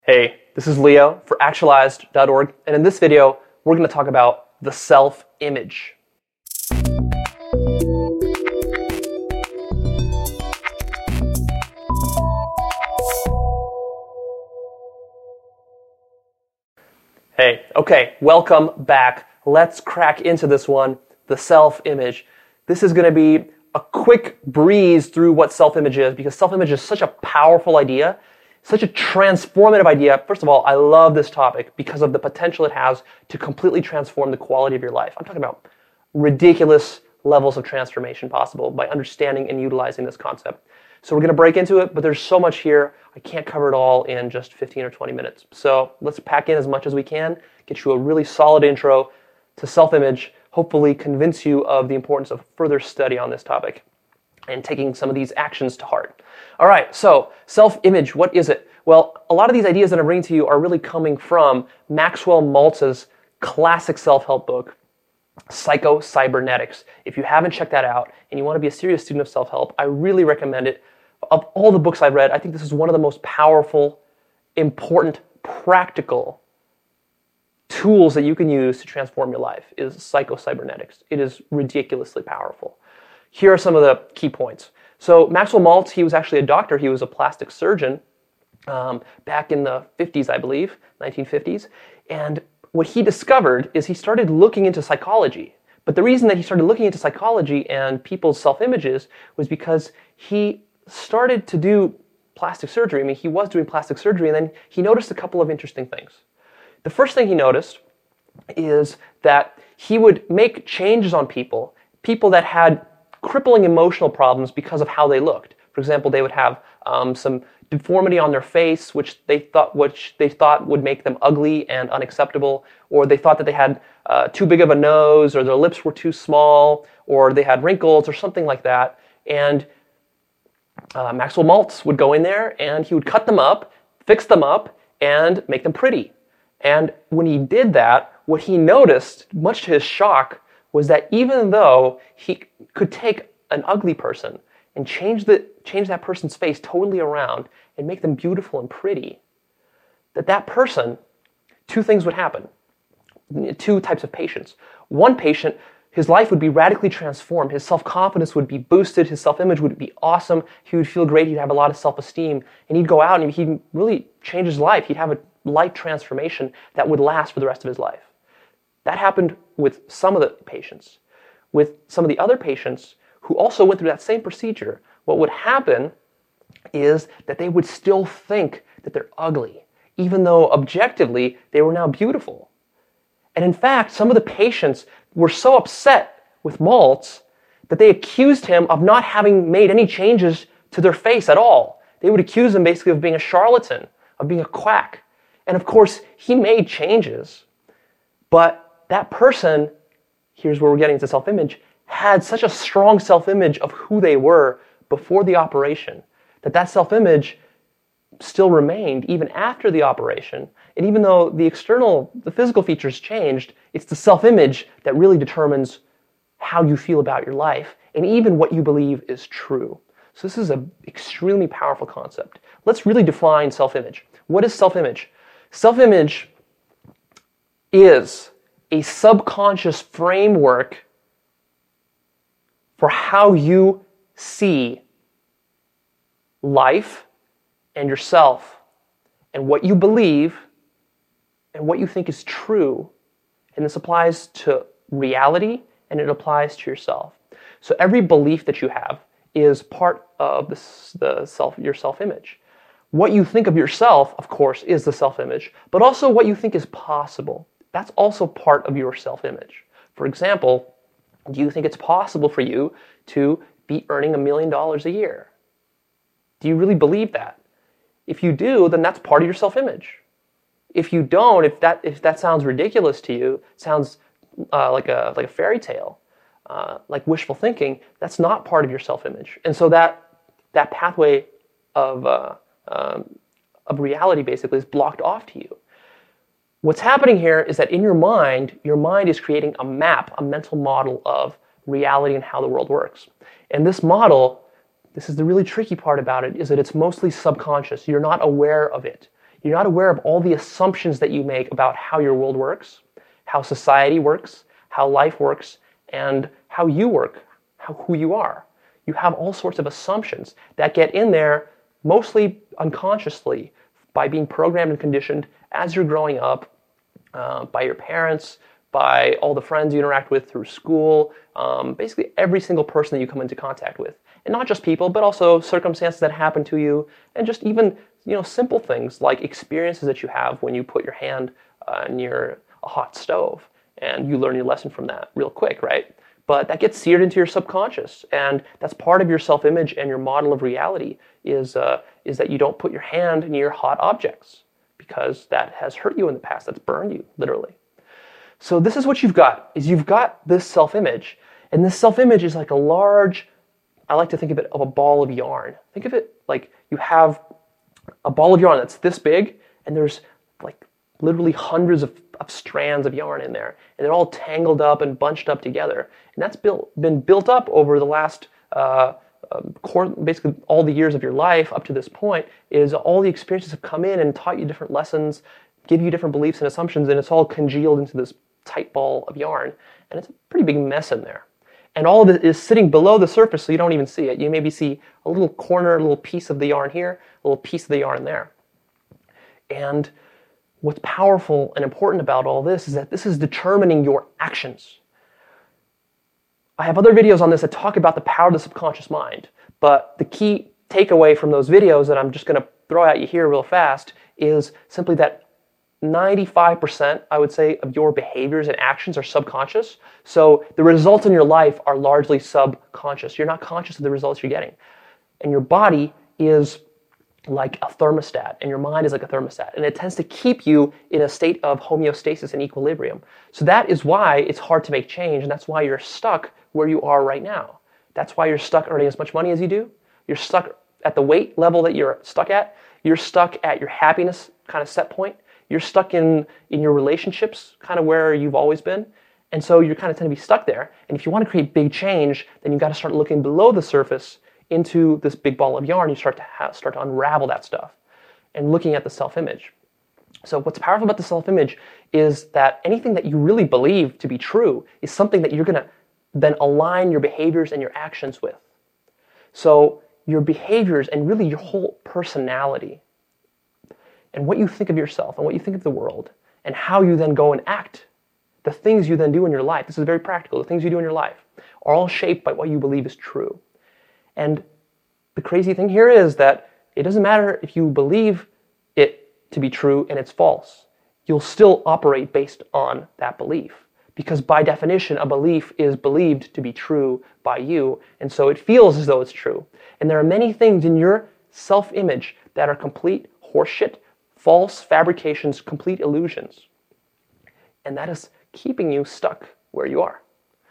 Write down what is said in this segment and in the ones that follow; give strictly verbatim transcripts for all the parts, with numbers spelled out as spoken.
Hey, this is Leo for actualized dot org, and in this video, we're going to talk about the self-image. Hey, okay, welcome back. Let's crack into this one, the self-image. This is going to be a quick breeze through what self-image is, because self-image is such a powerful idea, such a transformative idea. First of all, I love this topic because of the potential it has to completely transform the quality of your life. I'm talking about ridiculous levels of transformation possible by understanding and utilizing this concept. So we're going to break into it, but there's so much here, I can't cover it all in just fifteen or twenty minutes. So let's pack in as much as we can, get you a really solid intro to self-image, hopefully convince you of the importance of further study on this topic and taking some of these actions to heart. All right, so self-image, what is it? Well, a lot of these ideas that I'm bringing to you are really coming from Maxwell Maltz's classic self-help book, Psycho-Cybernetics. If you haven't checked that out and you want to be a serious student of self-help, I really recommend it. Of all the books I've read, I think this is one of the most powerful, important, practical tools that you can use to transform your life is Psycho-Cybernetics. It is ridiculously powerful. Here are some of the key points. So Maxwell Maltz, he was actually a doctor. He was a plastic surgeon um, back in the fifties, I believe, nineteen fifties. And what he discovered is he started looking into psychology. But the reason that he started looking into psychology and people's self-images was because he started to do plastic surgery. I mean, he was doing plastic surgery, and then he noticed a couple of interesting things. The first thing he noticed is that he would make changes on people, people that had crippling emotional problems because of how they looked. For example, they would have um, some deformity on their face, which they thought which they thought would make them ugly and unacceptable, or they thought that they had uh, too big of a nose, or their lips were too small, or they had wrinkles, or something like that. And uh, Maxwell Maltz would go in there and he would cut them up, fix them up, and make them pretty. And when he did that, what he noticed, much to his shock, was that even though he could take an ugly person and change the change that person's face totally around and make them beautiful and pretty, that that person, two things would happen. Two types of patients. One patient, his life would be radically transformed. His self-confidence would be boosted. His self-image would be awesome. He would feel great. He'd have a lot of self-esteem. And he'd go out and he'd really change his life. He'd have a life transformation that would last for the rest of his life. That happened with some of the patients. With some of the other patients who also went through that same procedure, what would happen is that they would still think that they're ugly, even though objectively they were now beautiful. And in fact, some of the patients were so upset with Maltz that they accused him of not having made any changes to their face at all. They would accuse him basically of being a charlatan, of being a quack. And of course, he made changes, but that person, here's where we're getting to self-image, had such a strong self-image of who they were before the operation that that self-image still remained even after the operation. And even though the external, the physical features changed, it's the self-image that really determines how you feel about your life and even what you believe is true. So this is an extremely powerful concept. Let's really define self-image. What is self-image? Self-image is a subconscious framework for how you see life and yourself and what you believe and what you think is true. And this applies to reality and it applies to yourself. So every belief that you have is part of the, the self, your self-image. What you think of yourself, of course, is the self-image, but also what you think is possible. That's also part of your self-image. For example, do you think it's possible for you to be earning a million dollars a year? Do you really believe that? If you do, then that's part of your self-image. If you don't, if that if that sounds ridiculous to you, sounds uh, like a like a fairy tale, uh, like wishful thinking, that's not part of your self-image. And so that that pathway of uh, um, of reality basically is blocked off to you. What's happening here is that in your mind, your mind is creating a map, a mental model of reality and how the world works. And this model, this is the really tricky part about it, is that it's mostly subconscious. You're not aware of it. You're not aware of all the assumptions that you make about how your world works, how society works, how life works, and how you work, how, who you are. You have all sorts of assumptions that get in there mostly unconsciously by being programmed and conditioned as you're growing up, uh, by your parents, by all the friends you interact with through school, um, basically every single person that you come into contact with. And not just people, but also circumstances that happen to you, and just even, you know, simple things like experiences that you have when you put your hand uh, near a hot stove, and you learn your lesson from that real quick, right? But that gets seared into your subconscious, and that's part of your self-image and your model of reality is uh, is that you don't put your hand near hot objects because that has hurt you in the past, that's burned you, literally. So this is what you've got, is you've got this self-image, and this self-image is like a large, I like to think of it of a ball of yarn. Think of it like you have a ball of yarn that's this big, and there's like literally hundreds of, of strands of yarn in there, and they're all tangled up and bunched up together. And that's built, been built up over the last, uh, um, core, basically all the years of your life up to this point, is all the experiences have come in and taught you different lessons, give you different beliefs and assumptions, and it's all congealed into this tight ball of yarn, and it's a pretty big mess in there. And all of it is sitting below the surface, so you don't even see it. You maybe see a little corner, a little piece of the yarn here, a little piece of the yarn there. And what's powerful and important about all this is that this is determining your actions. I have other videos on this that talk about the power of the subconscious mind, but the key takeaway from those videos that I'm just going to throw at you here real fast is simply that ninety-five percent, I would say, of your behaviors and actions are subconscious. So the results in your life are largely subconscious. You're not conscious of the results you're getting. And your body is like a thermostat, and your mind is like a thermostat, and it tends to keep you in a state of homeostasis and equilibrium. So that is why it's hard to make change, and that's why you're stuck where you are right now. That's why you're stuck earning as much money as you do. You're stuck at the weight level that you're stuck at. You're stuck at your happiness kind of set point. You're stuck in, in your relationships, kind of where you've always been. And so you're kind of tend to be stuck there. And if you want to create big change, then you've got to start looking below the surface into this big ball of yarn. You start to have, start to unravel that stuff and looking at the self-image. So what's powerful about the self-image is that anything that you really believe to be true is something that you're going to then align your behaviors and your actions with. So your behaviors and really your whole personality and what you think of yourself and what you think of the world and how you then go and act, the things you then do in your life, this is very practical, the things you do in your life are all shaped by what you believe is true. And the crazy thing here is that it doesn't matter if you believe it to be true and it's false. You'll still operate based on that belief. Because by definition, a belief is believed to be true by you, and so it feels as though it's true. And there are many things in your self-image that are complete horseshit, false fabrications, complete illusions. And that is keeping you stuck where you are.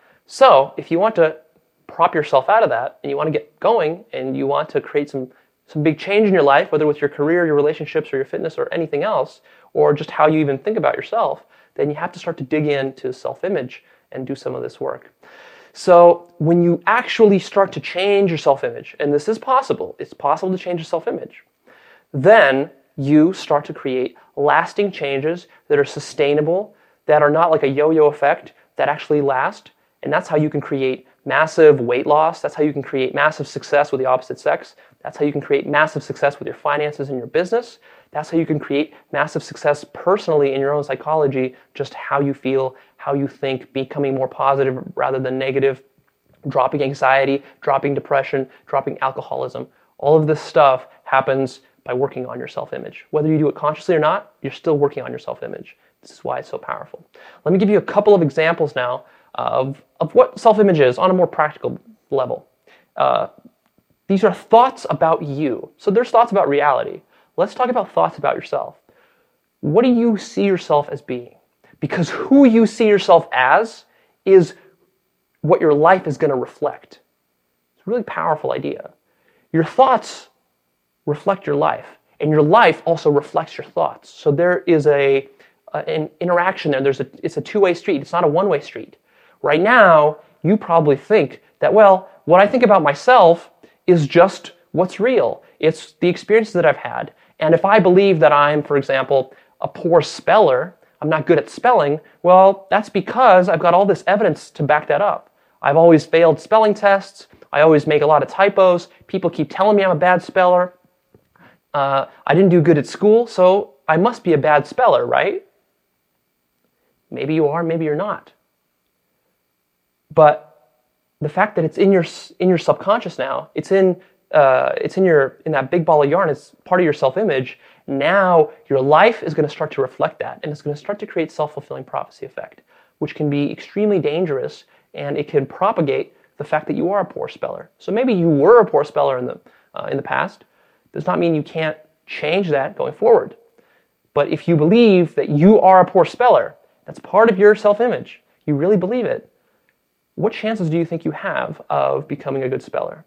So if you want to prop yourself out of that, and you want to get going, and you want to create some, some big change in your life, whether with your career, your relationships, or your fitness, or anything else, or just how you even think about yourself, then you have to start to dig into self-image and do some of this work. So when you actually start to change your self-image, and this is possible, it's possible to change your self-image, then you start to create lasting changes that are sustainable, that are not like a yo-yo effect, that actually last. And that's how you can create massive weight loss. That's how you can create massive success with the opposite sex. That's how you can create massive success with your finances and your business. That's how you can create massive success personally in your own psychology, just how you feel, how you think, becoming more positive rather than negative, dropping anxiety, dropping depression, dropping alcoholism. All of this stuff happens by working on your self-image. Whether you do it consciously or not, you're still working on your self-image. This is why it's so powerful. Let me give you a couple of examples now of, of what self-image is on a more practical level. Uh, these are thoughts about you. So there's thoughts about reality. Let's talk about thoughts about yourself. What do you see yourself as being? Because who you see yourself as is what your life is going to reflect. It's a really powerful idea. Your thoughts reflect your life, and your life also reflects your thoughts. So there is a, a an interaction there. There's a, it's a two-way street. It's not a one-way street. Right now, you probably think that, well, what I think about myself is just what's real. It's the experiences that I've had, And if I believe that I'm, for example, a poor speller, I'm not good at spelling, well, that's because I've got all this evidence to back that up. I've always failed spelling tests. I always make a lot of typos. People keep telling me I'm a bad speller. Uh, I didn't do good at school, so I must be a bad speller, right? Maybe you are, maybe you're not. But the fact that it's in your in your subconscious now, it's in uh, it's in your in that big ball of yarn. It's part of your self-image. Now your life is going to start to reflect that, and it's going to start to create self-fulfilling prophecy effect, which can be extremely dangerous, and it can propagate the fact that you are a poor speller. So maybe you were a poor speller in the uh, in the past. Does not mean you can't change that going forward. But if you believe that you are a poor speller, that's part of your self-image, you really believe it, what chances do you think you have of becoming a good speller?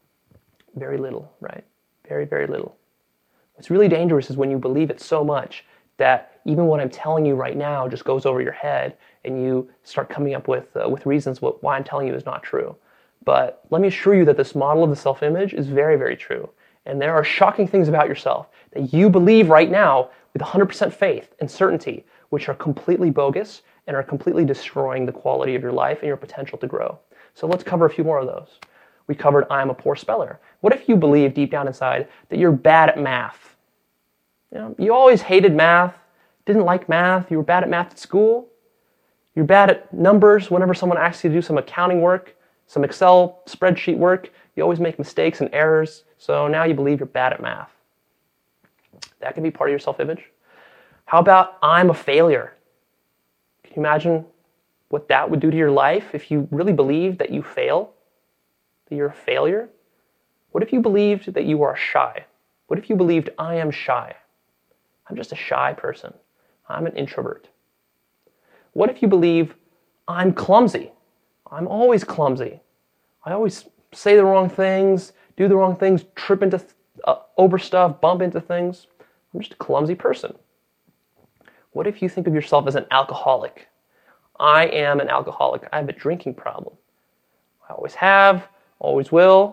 Very little, right? Very, very little. What's really dangerous is when you believe it so much that even what I'm telling you right now just goes over your head and you start coming up with, uh, with reasons what, why I'm telling you is not true. But let me assure you that this model of the self-image is very, very true. And there are shocking things about yourself that you believe right now with one hundred percent faith and certainty, which are completely bogus and are completely destroying the quality of your life and your potential to grow. So let's cover a few more of those. We covered I'm a poor speller. What if you believe deep down inside that you're bad at math? You know, you always hated math, didn't like math, you were bad at math at school, you're bad at numbers whenever someone asks you to do some accounting work, some Excel spreadsheet work, you always make mistakes and errors, so now you believe you're bad at math. That can be part of your self-image. How about I'm a failure? Can you imagine what that would do to your life if you really believed that you fail, that you're a failure? What if you believed that you are shy? What if you believed I am shy? I'm just a shy person. I'm an introvert. What if you believe I'm clumsy? I'm always clumsy. I always say the wrong things, do the wrong things, trip into uh, over stuff, bump into things. I'm just a clumsy person. What if you think of yourself as an alcoholic? I am an alcoholic. I have a drinking problem. I always have, always will.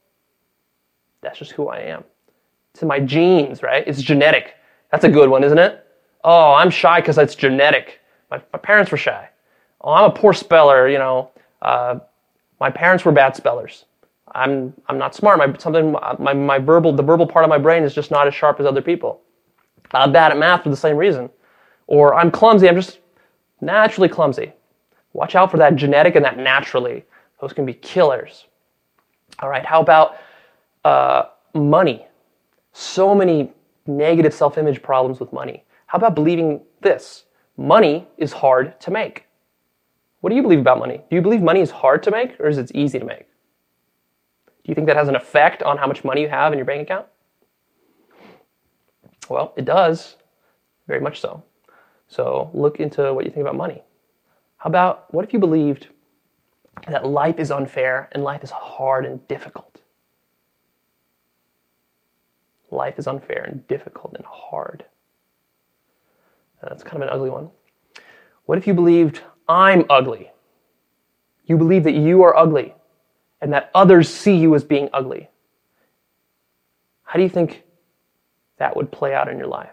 That's just who I am. It's in my genes, right? It's genetic. That's a good one, isn't it? Oh, I'm shy because it's genetic. My, my parents were shy. Oh, I'm a poor speller, you know. Uh, my parents were bad spellers. I'm I'm not smart. My something my my verbal the verbal part of my brain is just not as sharp as other people. I'm bad at math for the same reason. Or I'm clumsy. I'm just naturally clumsy. Watch out for that genetic and that naturally. Those can be killers. All right. How about uh, money? So many negative self-image problems with money. How about believing this? Money is hard to make. What do you believe about money? Do you believe money is hard to make or is it easy to make? Do you think that has an effect on how much money you have in your bank account? Well, it does, very much so. So look into what you think about money. How about, what if you believed that life is unfair and life is hard and difficult? Life is unfair and difficult and hard. Uh, that's kind of an ugly one. What if you believed I'm ugly? You believe that you are ugly and that others see you as being ugly. How do you think that would play out in your life?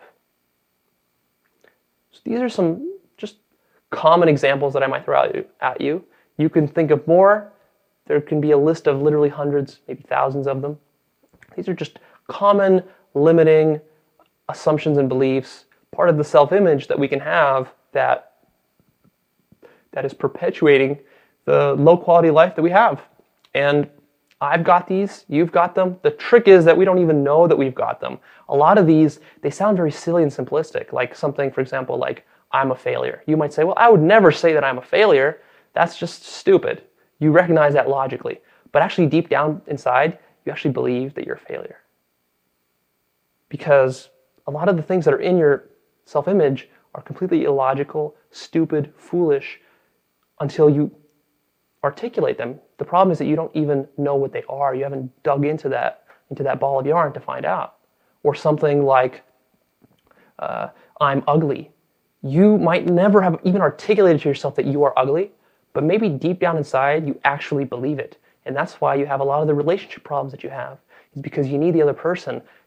So these are some just common examples that I might throw out at you. You can think of more. There can be a list of literally hundreds, maybe thousands of them. These are just common limiting assumptions and beliefs, part of the self-image that we can have that that is perpetuating the low quality life that we have. And I've got these, you've got them. The trick is that we don't even know that we've got them. A lot of these, they sound very silly and simplistic, like something, for example, like I'm a failure. You might say, well, I would never say that I'm a failure. That's just stupid. You recognize that logically. But actually deep down inside, you actually believe that you're a failure. Because a lot of the things that are in your self-image are completely illogical, stupid, foolish, until you articulate them. The problem is that you don't even know what they are. You haven't dug into that into that ball of yarn to find out. Or something like, uh, I'm ugly. You might never have even articulated to yourself that you are ugly, but maybe deep down inside you actually believe it. And that's why you have a lot of the relationship problems that you have, is because you need the other person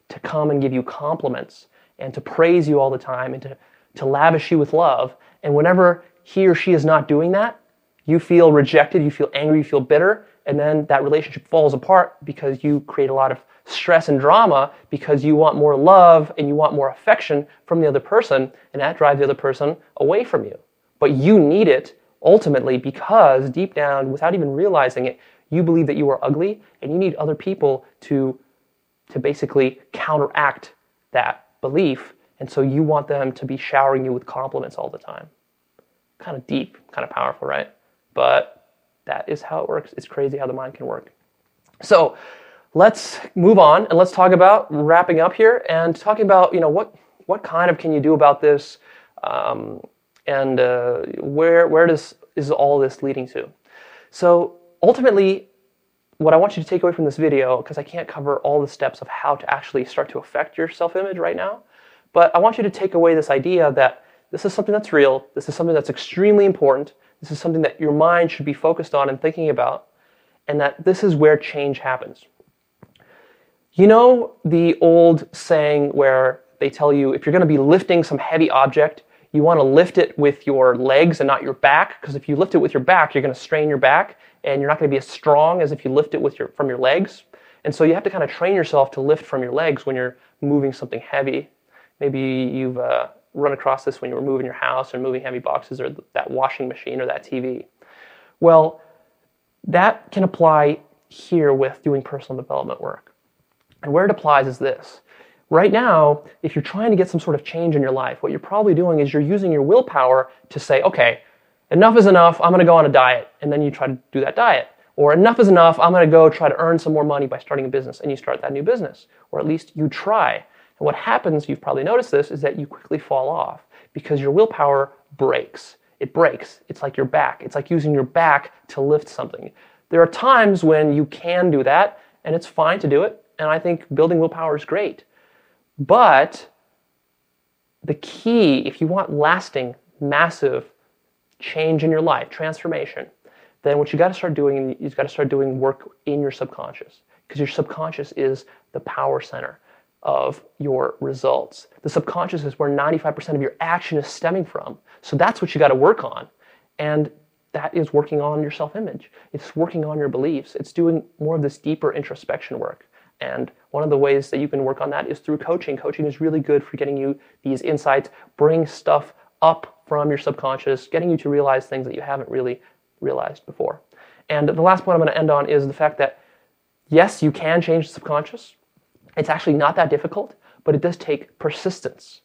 to come and give you compliments and to praise you all the time and to, to lavish you with love. And whenever he or she is not doing that, you feel rejected, you feel angry, you feel bitter, and then that relationship falls apart because you create a lot of stress and drama because you want more love and you want more affection from the other person, and that drives the other person away from you. But you need it ultimately because deep down, without even realizing it, you believe that you are ugly and you need other people to, to basically counteract that belief, and so you want them to be showering you with compliments all the time. Kind of deep, kind of powerful, right? But that is how it works. It's crazy how the mind can work. So let's move on and let's talk about wrapping up here and talking about, you know, what what kind of can you do about this, um, and uh, where where does is all this leading to? So ultimately, what I want you to take away from this video, because I can't cover all the steps of how to actually start to affect your self-image right now, but I want you to take away this idea that this is something that's real, this is something that's extremely important, this is something that your mind should be focused on and thinking about, and that this is where change happens. You know the old saying where they tell you if you're going to be lifting some heavy object, you want to lift it with your legs and not your back, because if you lift it with your back, you're going to strain your back, and you're not going to be as strong as if you lift it with your from your legs. And so you have to kind of train yourself to lift from your legs when you're moving something heavy. Maybe you've uh, run across this when you were moving your house or moving heavy boxes or th- that washing machine or that T V. Well, that can apply here with doing personal development work. And where it applies is this. Right now, if you're trying to get some sort of change in your life, what you're probably doing is you're using your willpower to say, okay, enough is enough, I'm going to go on a diet. And then you try to do that diet. Or enough is enough, I'm going to go try to earn some more money by starting a business. And you start that new business. Or at least you try. And what happens, you've probably noticed this, is that you quickly fall off because your willpower breaks. It breaks. It's like your back. It's like using your back to lift something. There are times when you can do that, and it's fine to do it. And I think building willpower is great. But the key, if you want lasting, massive change in your life, transformation, then what you got to start doing is you've got to start doing work in your subconscious, because your subconscious is the power center of your results. The subconscious is where ninety-five percent of your action is stemming from. So that's what you got to work on. And that is working on your self-image. It's working on your beliefs. It's doing more of this deeper introspection work. And one of the ways that you can work on that is through coaching. Coaching is really good for getting you these insights, bring stuff up from your subconscious, getting you to realize things that you haven't really realized before. And the last point I'm going to end on is the fact that, yes, you can change the subconscious. It's actually not that difficult, but it does take persistence.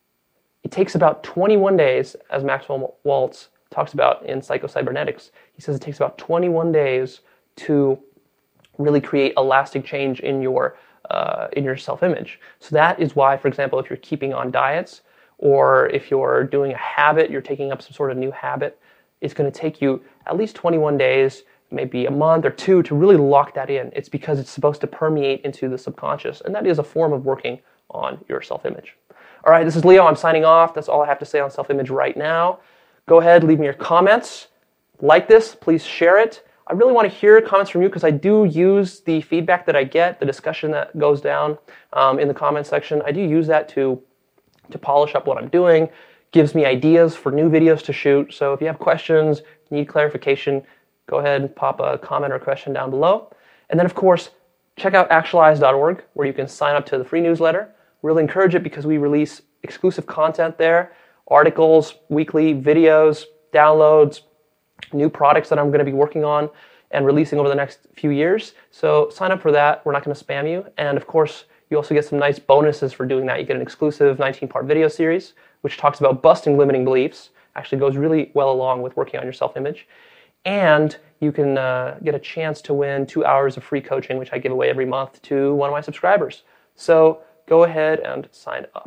It takes about twenty-one days, as Maxwell Maltz talks about in Psycho-Cybernetics. He says it takes about twenty-one days to really create a lasting change in your uh, in your self-image. So that is why, for example, if you're keeping on diets or if you're doing a habit, you're taking up some sort of new habit, it's going to take you at least twenty-one days, maybe a month or two to really lock that in. It's because it's supposed to permeate into the subconscious, and that is a form of working on your self-image. All right, this is Leo. I'm signing off. That's all I have to say on self-image right now. Go ahead, leave me your comments. Like this, please share it. I really want to hear comments from you because I do use the feedback that I get, the discussion that goes down um, in the comments section. I do use that to, to polish up what I'm doing, gives me ideas for new videos to shoot. So if you have questions, need clarification, go ahead and pop a comment or question down below. And then, of course, check out actualize dot org where you can sign up to the free newsletter. Really encourage it because we release exclusive content there, articles, weekly videos, downloads, new products that I'm going to be working on and releasing over the next few years. So sign up for that. We're not going to spam you. And of course, you also get some nice bonuses for doing that. You get an exclusive nineteen-part video series, which talks about busting limiting beliefs. Actually goes really well along with working on your self-image. And you can uh, get a chance to win two hours of free coaching, which I give away every month to one of my subscribers. So go ahead and sign up.